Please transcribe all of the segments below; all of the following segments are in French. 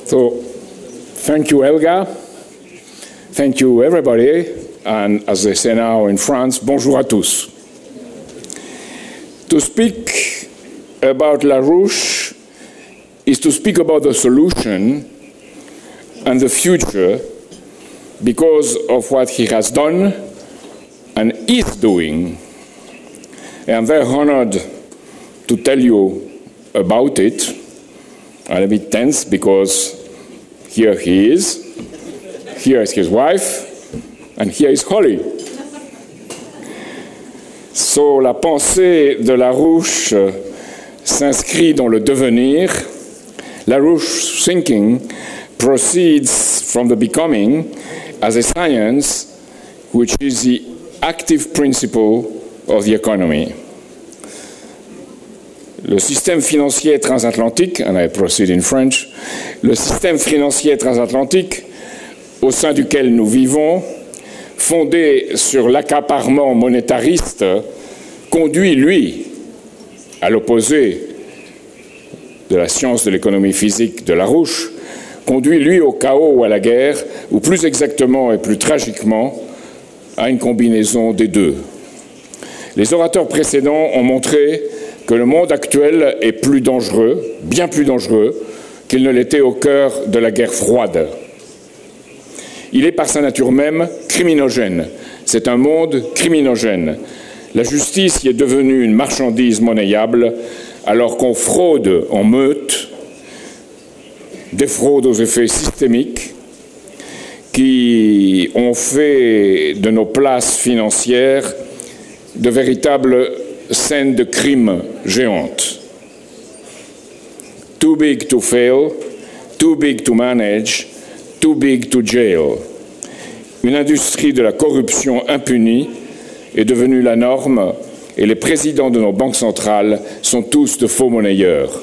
So, thank you, Helga. Thank you, everybody. And as they say now in France, bonjour à tous. To speak about LaRouche is to speak about the solution and the future because of what he has done and is doing. And I'm very honored to tell you about it. I'm a bit tense because here he is, here is his wife, and here is Holly. So, la pensée de LaRouche s'inscrit dans le devenir. LaRouche thinking proceeds from the becoming as a science which is the active principle of the economy. Le système financier transatlantique, and I proceed in French, le système financier transatlantique au sein duquel nous vivons, fondé sur l'accaparement monétariste, conduit, lui, à l'opposé de la science de l'économie physique de LaRouche, conduit, lui, au chaos ou à la guerre, ou plus exactement et plus tragiquement, à une combinaison des deux. Les orateurs précédents ont montré que le monde actuel est plus dangereux, bien plus dangereux, qu'il ne l'était au cœur de la guerre froide. Il est par sa nature même criminogène. C'est un monde criminogène. La justice y est devenue une marchandise monnayable, alors qu'on fraude en meute, des fraudes aux effets systémiques, qui ont fait de nos places financières de véritables scènes de crimes géantes. Too big to fail, too big to manage, too big to jail. Une industrie de la corruption impunie est devenue la norme et les présidents de nos banques centrales sont tous de faux monnayeurs.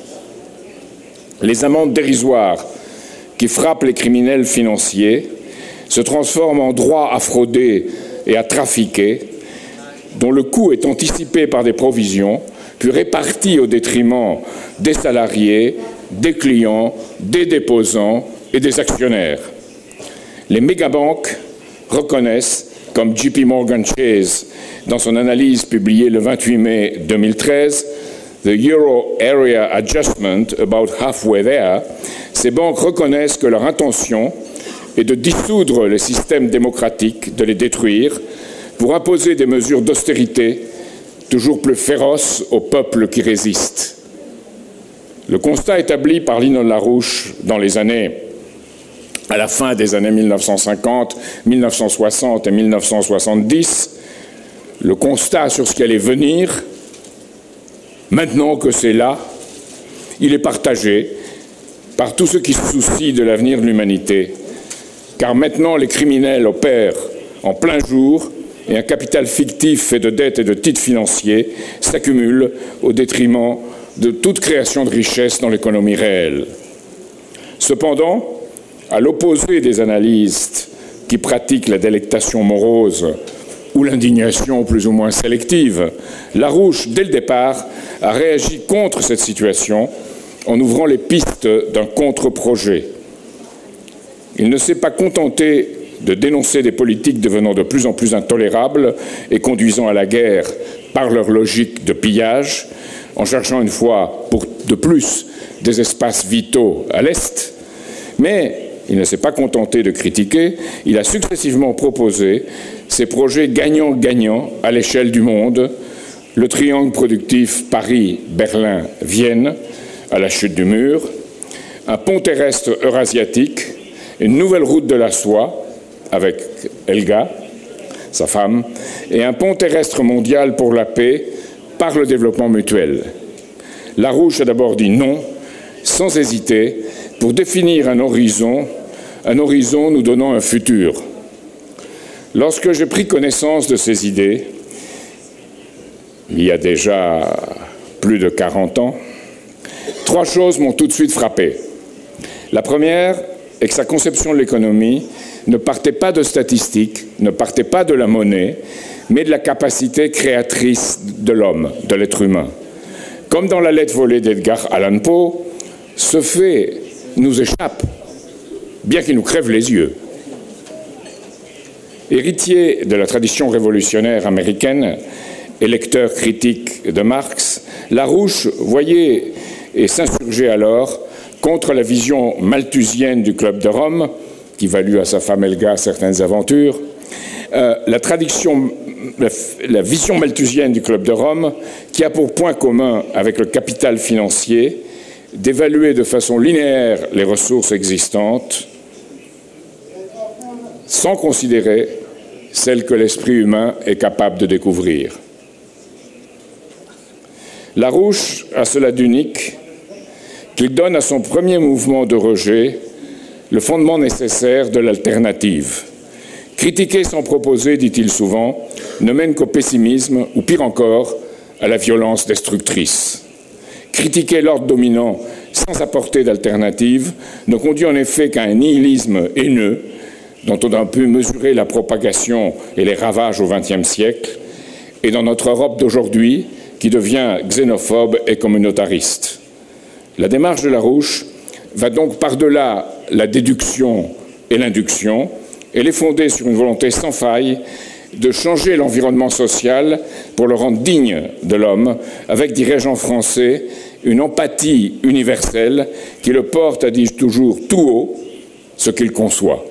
Les amendes dérisoires qui frappent les criminels financiers se transforment en droits à frauder et à trafiquer, dont le coût est anticipé par des provisions, puis réparti au détriment des salariés, des clients, des déposants et des actionnaires. Les mégabanques reconnaissent, comme JP Morgan Chase, dans son analyse publiée le 28 mai 2013, The Euro Area Adjustment, about halfway there, ces banques reconnaissent que leur intention est de dissoudre les systèmes démocratiques, de les détruire, pour imposer des mesures d'austérité toujours plus féroces aux peuples qui résistent. Le constat établi par Lino LaRouche à la fin des années 1950, 1960 et 1970, le constat sur ce qui allait venir, maintenant que c'est là, il est partagé par tous ceux qui se soucient de l'avenir de l'humanité, car maintenant les criminels opèrent en plein jour et un capital fictif fait de dettes et de titres financiers s'accumule au détriment de toute création de richesse dans l'économie réelle. Cependant, à l'opposé des analystes qui pratiquent la délectation morose ou l'indignation plus ou moins sélective, LaRouche, dès le départ, a réagi contre cette situation en ouvrant les pistes d'un contre-projet. Il ne s'est pas contenté de dénoncer des politiques devenant de plus en plus intolérables et conduisant à la guerre par leur logique de pillage, en cherchant une fois pour de plus des espaces vitaux à l'Est, mais il ne s'est pas contenté de critiquer, il a successivement proposé ces projets gagnant-gagnant à l'échelle du monde, le triangle productif Paris-Berlin-Vienne à la chute du mur, un pont terrestre eurasiatique, une nouvelle route de la soie, avec Helga, sa femme, et un pont terrestre mondial pour la paix par le développement mutuel. LaRouche a d'abord dit non, sans hésiter, pour définir un horizon nous donnant un futur. Lorsque j'ai pris connaissance de ces idées, il y a déjà plus de 40 ans, 3 choses m'ont tout de suite frappé. La première est que sa conception de l'économie ne partait pas de statistiques, ne partait pas de la monnaie, mais de la capacité créatrice de l'homme, de l'être humain. Comme dans la lettre volée d'Edgar Allan Poe, ce fait nous échappe, bien qu'il nous crève les yeux. Héritier de la tradition révolutionnaire américaine et lecteur critique de Marx, Larouche voyait et s'insurgeait alors contre la vision malthusienne du Club de Rome, qui valut à sa femme Elga certaines aventures, la vision malthusienne du Club de Rome, qui a pour point commun avec le capital financier d'évaluer de façon linéaire les ressources existantes sans considérer celles que l'esprit humain est capable de découvrir. Larouche a cela d'unique qu'il donne à son premier mouvement de rejet le fondement nécessaire de l'alternative. Critiquer sans proposer, dit-il souvent, ne mène qu'au pessimisme ou pire encore, à la violence destructrice. Critiquer l'ordre dominant sans apporter d'alternative ne conduit en effet qu'à un nihilisme haineux dont on a pu mesurer la propagation et les ravages au XXe siècle, et dans notre Europe d'aujourd'hui, qui devient xénophobe et communautariste. La démarche de Larouche va donc par-delà la déduction et l'induction. Elle est fondée sur une volonté sans faille de changer l'environnement social pour le rendre digne de l'homme, avec, dirais-je en français, une empathie universelle qui le porte à dire toujours tout haut ce qu'il conçoit.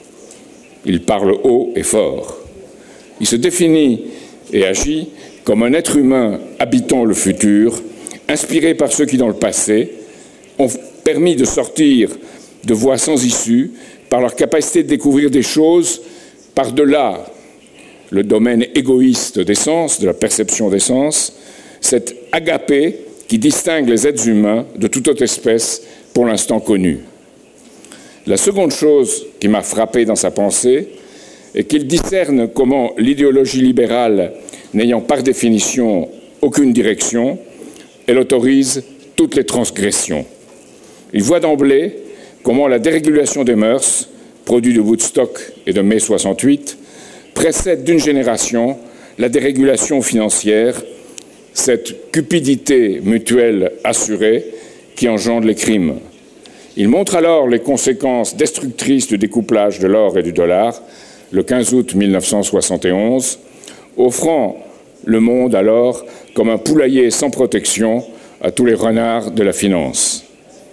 Il parle haut et fort. Il se définit et agit comme un être humain habitant le futur, inspiré par ceux qui, dans le passé, ont permis de sortir de voies sans issue par leur capacité de découvrir des choses par-delà le domaine égoïste des sens, de la perception des sens, cet agapé qui distingue les êtres humains de toute autre espèce pour l'instant connue. La seconde chose qui m'a frappé dans sa pensée est qu'il discerne comment l'idéologie libérale, n'ayant par définition aucune direction, elle autorise toutes les transgressions. Il voit d'emblée comment la dérégulation des mœurs, produit de Woodstock et de mai 68, précède d'une génération la dérégulation financière, cette cupidité mutuelle assurée qui engendre les crimes. Il montre alors les conséquences destructrices du découplage de l'or et du dollar, le 15 août 1971, offrant le monde alors comme un poulailler sans protection à tous les renards de la finance.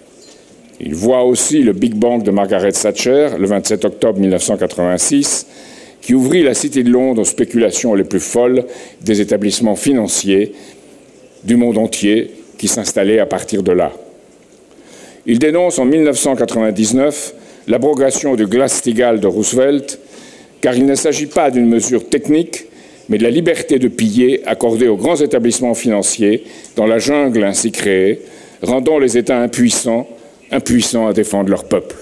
Il voit aussi le Big Bang de Margaret Thatcher, le 27 octobre 1986, qui ouvrit la Cité de Londres aux spéculations les plus folles des établissements financiers du monde entier qui s'installaient à partir de là. Il dénonce en 1999 l'abrogation du Glass-Steagall de Roosevelt, car il ne s'agit pas d'une mesure technique, mais de la liberté de piller accordée aux grands établissements financiers dans la jungle ainsi créée, rendant les États impuissants à défendre leur peuple.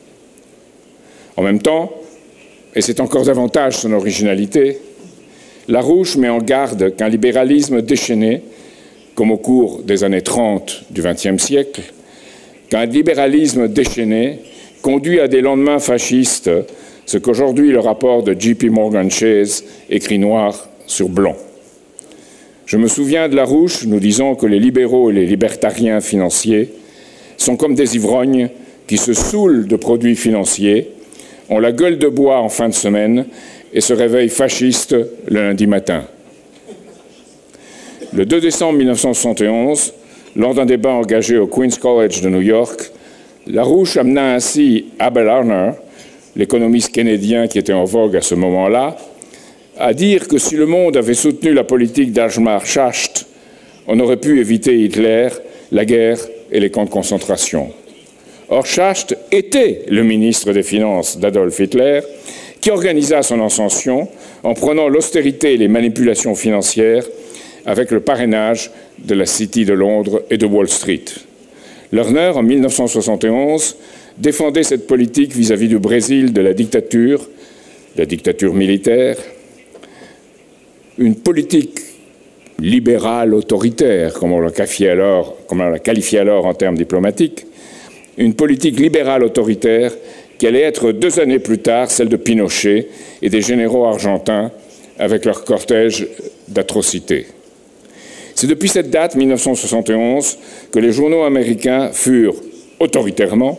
En même temps, et c'est encore davantage son originalité, Larouche met en garde qu'un libéralisme déchaîné, comme au cours des années 30 du XXe siècle, qu'un libéralisme déchaîné conduit à des lendemains fascistes, ce qu'aujourd'hui le rapport de J.P. Morgan Chase écrit noir sur blanc. Je me souviens de Larouche nous disant que les libéraux et les libertariens financiers sont comme des ivrognes qui se saoulent de produits financiers, ont la gueule de bois en fin de semaine et se réveillent fascistes le lundi matin. Le 2 décembre 1971, lors d'un débat engagé au Queen's College de New York, Larouche amena ainsi Abel Arner, l'économiste canadien qui était en vogue à ce moment-là, à dire que si le monde avait soutenu la politique d'Hjalmar Schacht, on aurait pu éviter Hitler, la guerre et les camps de concentration. Or, Schacht était le ministre des Finances d'Adolf Hitler, qui organisa son ascension en prenant l'austérité et les manipulations financières avec le parrainage de la City de Londres et de Wall Street. Lerner, en 1971, défendait cette politique vis-à-vis du Brésil de la dictature militaire, une politique libérale autoritaire, comme on la qualifiait alors en termes diplomatiques, une politique libérale autoritaire qui allait être 2 années plus tard celle de Pinochet et des généraux argentins avec leur cortège d'atrocités. C'est depuis cette date, 1971, que les journaux américains furent autoritairement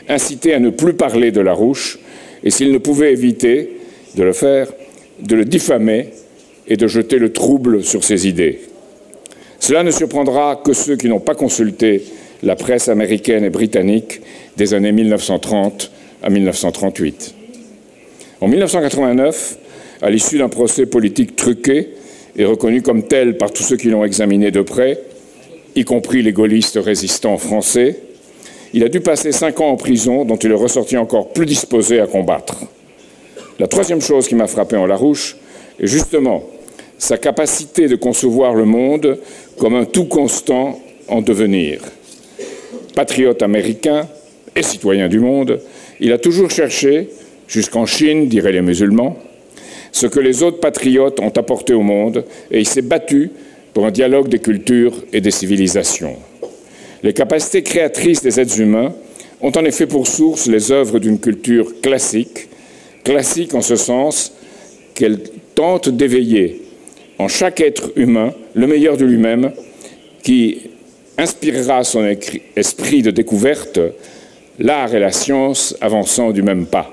incité à ne plus parler de Larouche, et s'il ne pouvait éviter de le faire, de le diffamer et de jeter le trouble sur ses idées. Cela ne surprendra que ceux qui n'ont pas consulté la presse américaine et britannique des années 1930 à 1938. En 1989, à l'issue d'un procès politique truqué et reconnu comme tel par tous ceux qui l'ont examiné de près, y compris les gaullistes résistants français, il a dû passer 5 ans en prison, dont il est ressorti encore plus disposé à combattre. La troisième chose qui m'a frappé en Larouche est justement sa capacité de concevoir le monde comme un tout constant en devenir. Patriote américain et citoyen du monde, il a toujours cherché, jusqu'en Chine, diraient les musulmans, ce que les autres patriotes ont apporté au monde, et il s'est battu pour un dialogue des cultures et des civilisations. Les capacités créatrices des êtres humains ont en effet pour source les œuvres d'une culture classique, classique en ce sens qu'elle tente d'éveiller en chaque être humain le meilleur de lui-même, qui inspirera son esprit de découverte, l'art et la science avançant du même pas.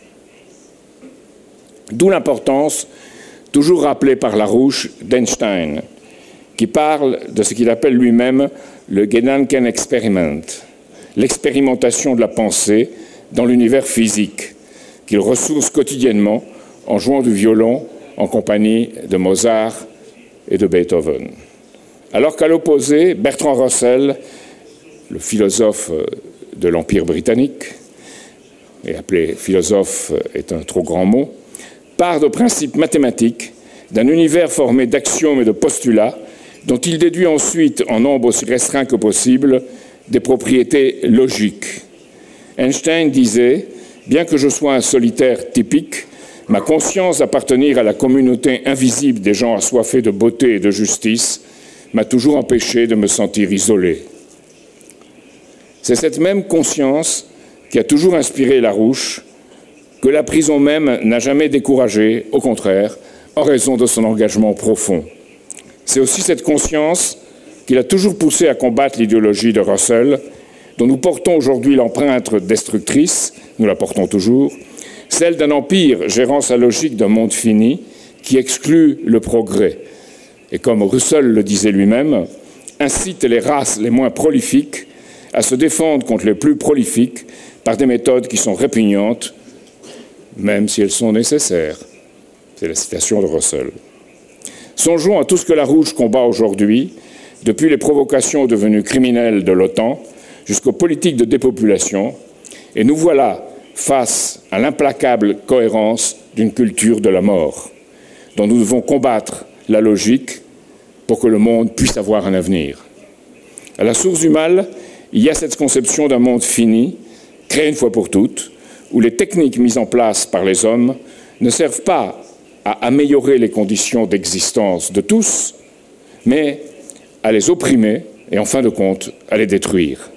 D'où l'importance, toujours rappelée par Larouche, d'Einstein, qui parle de ce qu'il appelle lui-même le Gedanken Experiment, l'expérimentation de la pensée dans l'univers physique, qu'il ressource quotidiennement en jouant du violon en compagnie de Mozart et de Beethoven. Alors qu'à l'opposé, Bertrand Russell, le philosophe de l'Empire britannique, et appelé philosophe est un trop grand mot, part de principes mathématiques, d'un univers formé d'axiomes et de postulats, dont il déduit ensuite, en nombre aussi restreint que possible, des propriétés logiques. Einstein disait « Bien que je sois un solitaire typique, ma conscience d'appartenir à la communauté invisible des gens assoiffés de beauté et de justice m'a toujours empêché de me sentir isolé. » C'est cette même conscience qui a toujours inspiré Larouche, que la prison même n'a jamais découragé, au contraire, en raison de son engagement profond. C'est aussi cette conscience qui l'a toujours poussé à combattre l'idéologie de Russell, dont nous portons aujourd'hui l'empreinte destructrice, nous la portons toujours, celle d'un empire gérant sa logique d'un monde fini qui exclut le progrès. Et comme Russell le disait lui-même, incite les races les moins prolifiques à se défendre contre les plus prolifiques par des méthodes qui sont répugnantes, même si elles sont nécessaires. C'est la citation de Russell. Songeons à tout ce que Larouche combat aujourd'hui, depuis les provocations devenues criminelles de l'OTAN jusqu'aux politiques de dépopulation, et nous voilà face à l'implacable cohérence d'une culture de la mort, dont nous devons combattre la logique pour que le monde puisse avoir un avenir. À la source du mal, il y a cette conception d'un monde fini, créé une fois pour toutes, où les techniques mises en place par les hommes ne servent pas à améliorer les conditions d'existence de tous, mais à les opprimer et, en fin de compte, à les détruire.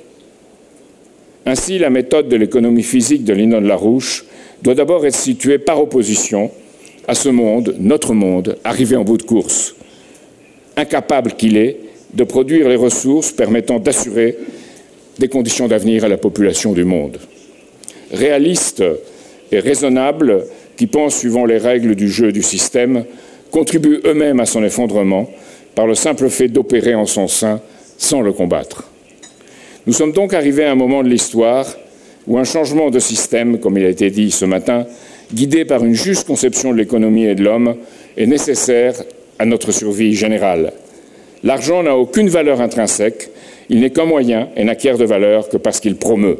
Ainsi, la méthode de l'économie physique de Lynon Larouche doit d'abord être située par opposition à ce monde, notre monde, arrivé en bout de course, incapable qu'il est de produire les ressources permettant d'assurer des conditions d'avenir à la population du monde. Réaliste et raisonnable, qui pensent suivant les règles du jeu du système, contribuent eux-mêmes à son effondrement par le simple fait d'opérer en son sein sans le combattre. Nous sommes donc arrivés à un moment de l'histoire où un changement de système, comme il a été dit ce matin, guidé par une juste conception de l'économie et de l'homme, est nécessaire à notre survie générale. L'argent n'a aucune valeur intrinsèque, il n'est qu'un moyen et n'acquiert de valeur que parce qu'il promeut.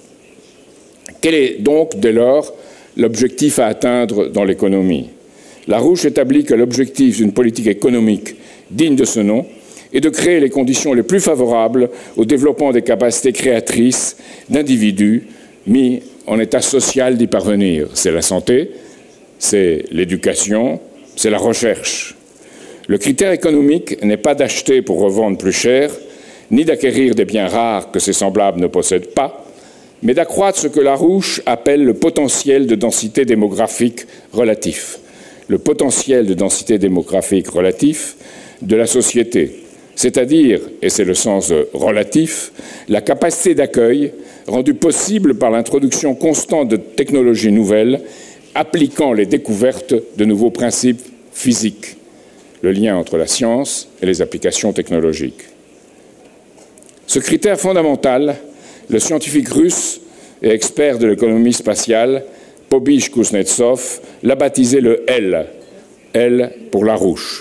Quel est donc, dès lors, l'objectif à atteindre dans l'économie? Larouche établit que l'objectif d'une politique économique digne de ce nom est de créer les conditions les plus favorables au développement des capacités créatrices d'individus mis en état social d'y parvenir. C'est la santé, c'est l'éducation, c'est la recherche. Le critère économique n'est pas d'acheter pour revendre plus cher, ni d'acquérir des biens rares que ses semblables ne possèdent pas, mais d'accroître ce que Larouche appelle le potentiel de densité démographique relatif. Le potentiel de densité démographique relatif de la société, c'est-à-dire, et c'est le sens relatif, la capacité d'accueil rendue possible par l'introduction constante de technologies nouvelles appliquant les découvertes de nouveaux principes physiques, le lien entre la science et les applications technologiques. Ce critère fondamental, le scientifique russe et expert de l'économie spatiale, Boris Kuznetsov, l'a baptisé le L pour Larouche.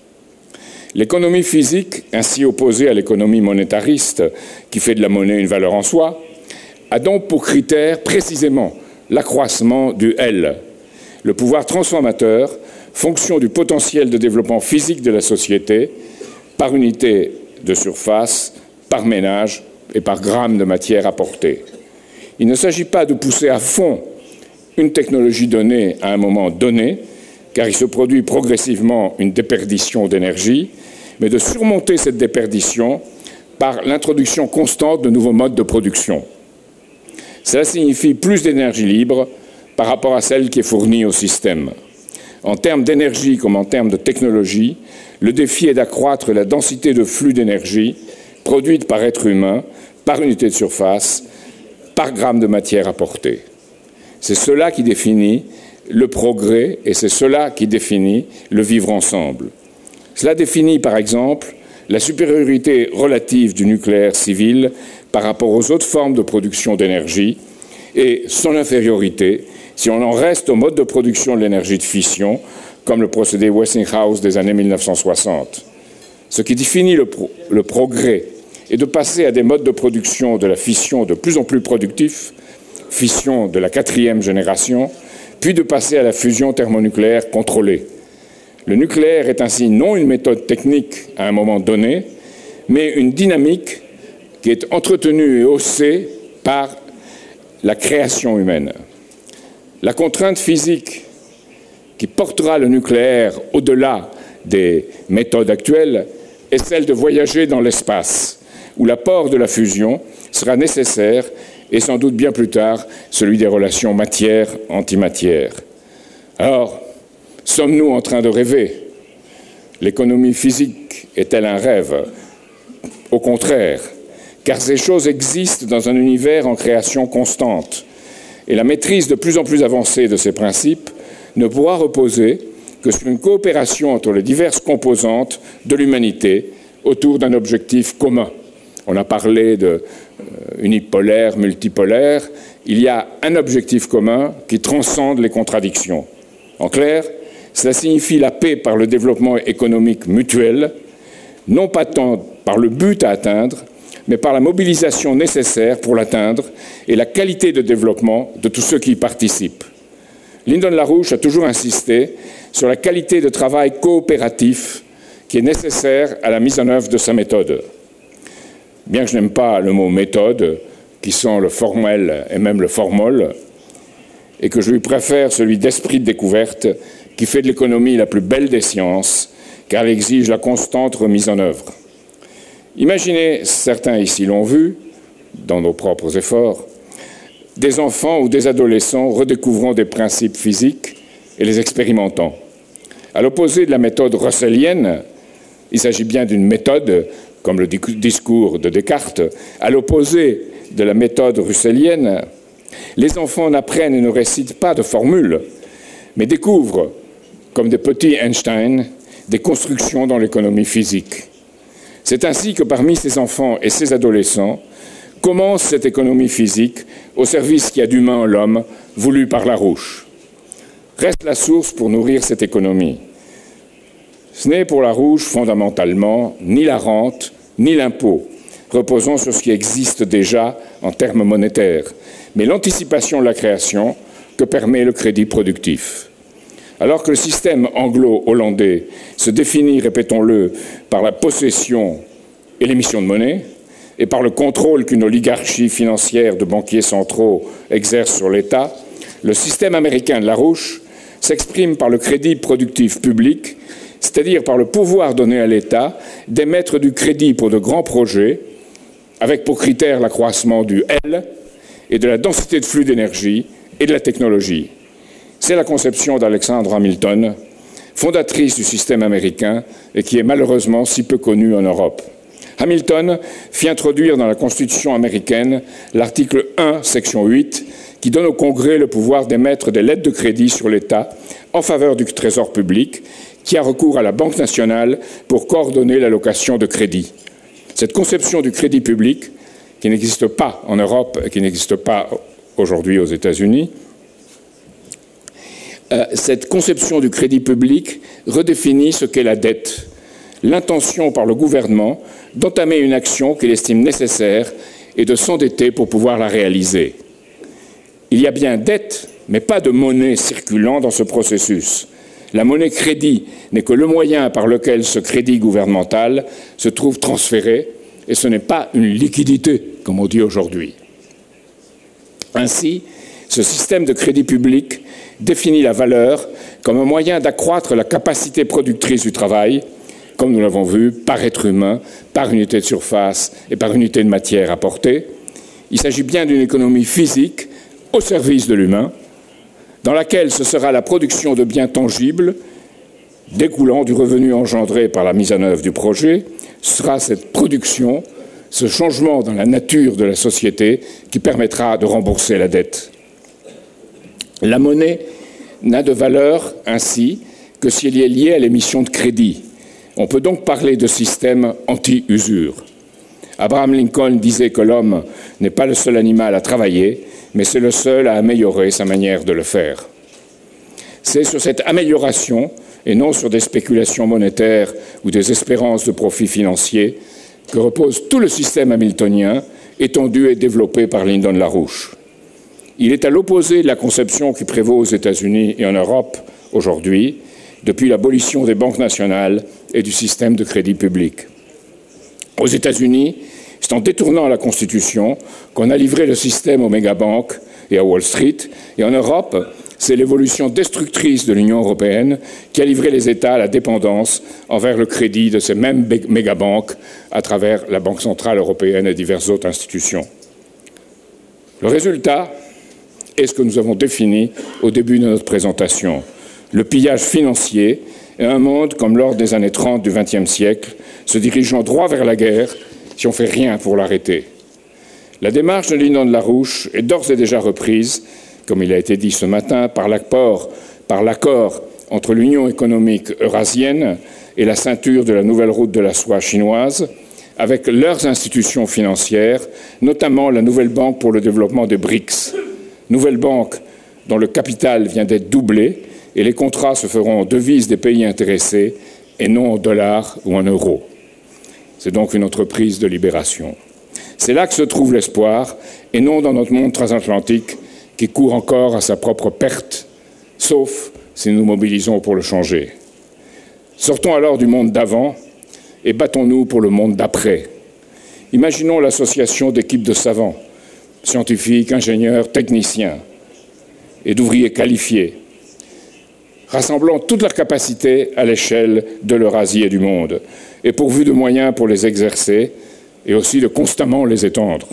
L'économie physique, ainsi opposée à l'économie monétariste, qui fait de la monnaie une valeur en soi, a donc pour critère précisément l'accroissement du L, le pouvoir transformateur, fonction du potentiel de développement physique de la société, par unité de surface, par ménage et par gramme de matière apportée. Il ne s'agit pas de pousser à fond une technologie donnée à un moment donné, car il se produit progressivement une déperdition d'énergie, mais de surmonter cette déperdition par l'introduction constante de nouveaux modes de production. Cela signifie plus d'énergie libre par rapport à celle qui est fournie au système. En termes d'énergie comme en termes de technologie, le défi est d'accroître la densité de flux d'énergie produite par être humain, par unité de surface, par gramme de matière apportée. C'est cela qui définit le progrès et c'est cela qui définit le vivre ensemble. Cela définit, par exemple, la supériorité relative du nucléaire civil par rapport aux autres formes de production d'énergie et son infériorité si on en reste au mode de production de l'énergie de fission, comme le procédé Westinghouse des années 1960. Ce qui définit le progrès est de passer à des modes de production de la fission de plus en plus productifs, fission de la 4e génération, puis de passer à la fusion thermonucléaire contrôlée. Le nucléaire est ainsi non une méthode technique à un moment donné, mais une dynamique qui est entretenue et haussée par la création humaine. La contrainte physique qui portera le nucléaire au-delà des méthodes actuelles est celle de voyager dans l'espace, où l'apport de la fusion sera nécessaire et sans doute bien plus tard celui des relations matière-antimatière. Alors, sommes-nous en train de rêver? L'économie physique est-elle un rêve? Au contraire, car ces choses existent dans un univers en création constante, et la maîtrise de plus en plus avancée de ces principes ne pourra reposer que sur une coopération entre les diverses composantes de l'humanité autour d'un objectif commun. On a parlé de unipolaire, multipolaire. Il y a un objectif commun qui transcende les contradictions. En clair, cela signifie la paix par le développement économique mutuel, non pas tant par le but à atteindre, mais par la mobilisation nécessaire pour l'atteindre et la qualité de développement de tous ceux qui y participent. Lyndon LaRouche a toujours insisté sur la qualité de travail coopératif qui est nécessaire à la mise en œuvre de sa méthode. Bien que je n'aime pas le mot méthode, qui sent le formel et même le formol, et que je lui préfère celui d'esprit de découverte, qui fait de l'économie la plus belle des sciences, car elle exige la constante remise en œuvre. Imaginez, certains ici l'ont vu, dans nos propres efforts, des enfants ou des adolescents redécouvrant des principes physiques et les expérimentant. À l'opposé de la méthode russellienne, il s'agit bien d'une méthode, comme le discours de Descartes, à l'opposé de la méthode russellienne, les enfants n'apprennent et ne récitent pas de formules, mais découvrent, comme des petits Einstein, des constructions dans l'économie physique. C'est ainsi que parmi ces enfants et ces adolescents commence cette économie physique au service qu'il y a d'humain en l'homme, voulu par LaRouche. Reste la source pour nourrir cette économie. Ce n'est pour LaRouche fondamentalement ni la rente, ni l'impôt, reposant sur ce qui existe déjà en termes monétaires, mais l'anticipation de la création que permet le crédit productif. Alors que le système anglo-hollandais se définit, répétons-le, par la possession et l'émission de monnaie, et par le contrôle qu'une oligarchie financière de banquiers centraux exerce sur l'État, le système américain de LaRouche s'exprime par le crédit productif public, c'est-à-dire par le pouvoir donné à l'État d'émettre du crédit pour de grands projets, avec pour critère l'accroissement du L et de la densité de flux d'énergie et de la technologie. C'est la conception d'Alexander Hamilton fondatrice du système américain et qui est malheureusement si peu connue en Europe. Hamilton fit introduire dans la Constitution américaine l'article 1, section 8, qui donne au Congrès le pouvoir d'émettre des lettres de crédit sur l'État en faveur du Trésor public, qui a recours à la Banque nationale pour coordonner l'allocation de crédit. Cette conception du crédit public, qui n'existe pas en Europe et qui n'existe pas aujourd'hui aux États-Unis, cette conception du crédit public redéfinit ce qu'est la dette, l'intention par le gouvernement d'entamer une action qu'il estime nécessaire et de s'endetter pour pouvoir la réaliser. Il y a bien dette, mais pas de monnaie circulant dans ce processus. La monnaie crédit n'est que le moyen par lequel ce crédit gouvernemental se trouve transféré, et ce n'est pas une liquidité, comme on dit aujourd'hui. Ainsi, ce système de crédit public définit la valeur comme un moyen d'accroître la capacité productrice du travail, comme nous l'avons vu, par être humain, par unité de surface et par unité de matière apportée. Il s'agit bien d'une économie physique au service de l'humain, dans laquelle ce sera la production de biens tangibles découlant du revenu engendré par la mise en œuvre du projet, sera cette production, ce changement dans la nature de la société qui permettra de rembourser la dette. La monnaie n'a de valeur ainsi que si elle est liée à l'émission de crédit. On peut donc parler de système anti-usure. Abraham Lincoln disait que l'homme n'est pas le seul animal à travailler, mais c'est le seul à améliorer sa manière de le faire. C'est sur cette amélioration, et non sur des spéculations monétaires ou des espérances de profit financier, que repose tout le système hamiltonien, étendu et développé par Lyndon LaRouche. Il est à l'opposé de la conception qui prévaut aux États-Unis et en Europe aujourd'hui, depuis l'abolition des banques nationales et du système de crédit public. Aux États-Unis, c'est en détournant la Constitution qu'on a livré le système aux mégabanques et à Wall Street, et en Europe, c'est l'évolution destructrice de l'Union européenne qui a livré les États à la dépendance envers le crédit de ces mêmes mégabanques à travers la Banque centrale européenne et diverses autres institutions. Le résultat est ce que nous avons défini au début de notre présentation. Le pillage financier et un monde comme lors des années 30 du XXe siècle, se dirigeant droit vers la guerre si on ne fait rien pour l'arrêter. La démarche de Lyndon LaRouche est d'ores et déjà reprise, comme il a été dit ce matin, par l'accord entre l'Union économique eurasienne et la ceinture de la nouvelle route de la soie chinoise, avec leurs institutions financières, notamment la nouvelle banque pour le développement des BRICS. Nouvelle banque dont le capital vient d'être doublé et les contrats se feront en devises des pays intéressés et non en dollars ou en euros. C'est donc une entreprise de libération. C'est là que se trouve l'espoir, et non dans notre monde transatlantique qui court encore à sa propre perte, sauf si nous nous mobilisons pour le changer. Sortons alors du monde d'avant et battons-nous pour le monde d'après. Imaginons l'association d'équipes de savants, scientifiques, ingénieurs, techniciens et d'ouvriers qualifiés, rassemblant toutes leurs capacités à l'échelle de l'Eurasie et du monde, et pourvus de moyens pour les exercer et aussi de constamment les étendre.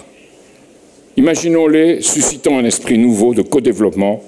Imaginons-les suscitant un esprit nouveau de co-développement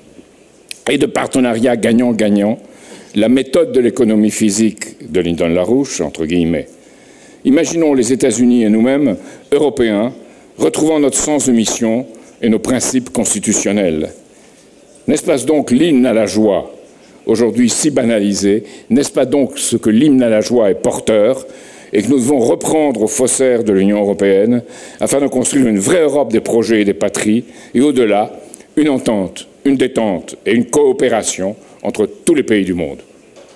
et de partenariat gagnant-gagnant, la méthode de l'économie physique de Lyndon LaRouche, entre guillemets. Imaginons les États-Unis et nous-mêmes, Européens, retrouvant notre sens de mission et nos principes constitutionnels. N'est-ce pas donc l'hymne à la joie, aujourd'hui si banalisé, n'est-ce pas donc ce que l'hymne à la joie est porteur et que nous devons reprendre aux faussaires de l'Union européenne afin de construire une vraie Europe des projets et des patries et au-delà, une entente, une détente et une coopération entre tous les pays du monde.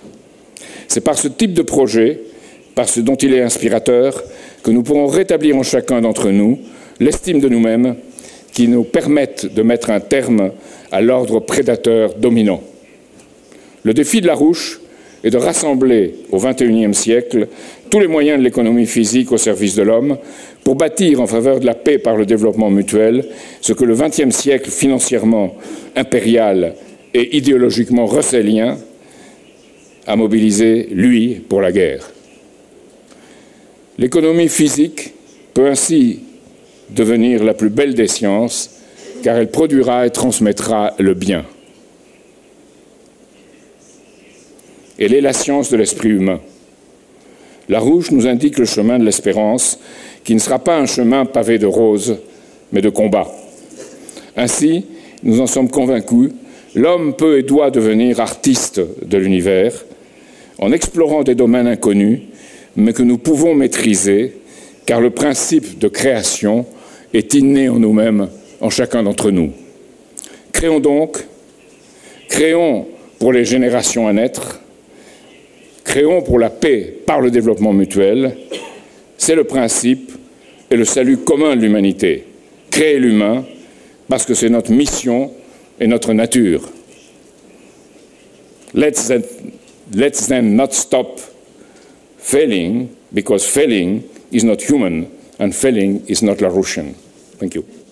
C'est par ce type de projet, par ce dont il est inspirateur, que nous pourrons rétablir en chacun d'entre nous l'estime de nous-mêmes qui nous permettent de mettre un terme à l'ordre prédateur dominant. Le défi de LaRouche est de rassembler au XXIe siècle tous les moyens de l'économie physique au service de l'homme pour bâtir en faveur de la paix par le développement mutuel ce que le XXe siècle financièrement impérial et idéologiquement russellien a mobilisé, lui, pour la guerre. L'économie physique peut ainsi devenir la plus belle des sciences car elle produira et transmettra le bien. Elle est la science de l'esprit humain. Larouche nous indique le chemin de l'espérance, qui ne sera pas un chemin pavé de roses, mais de combat. Ainsi, nous en sommes convaincus, l'homme peut et doit devenir artiste de l'univers, en explorant des domaines inconnus, mais que nous pouvons maîtriser, car le principe de création est inné en nous-mêmes, en chacun d'entre nous. Créons donc, créons pour les générations à naître, créons pour la paix par le développement mutuel. C'est le principe et le salut commun de l'humanité. Créer l'humain, parce que c'est notre mission et notre nature. Let's then not stop failing, because failing is not human and failing is not Larouchian. Thank you.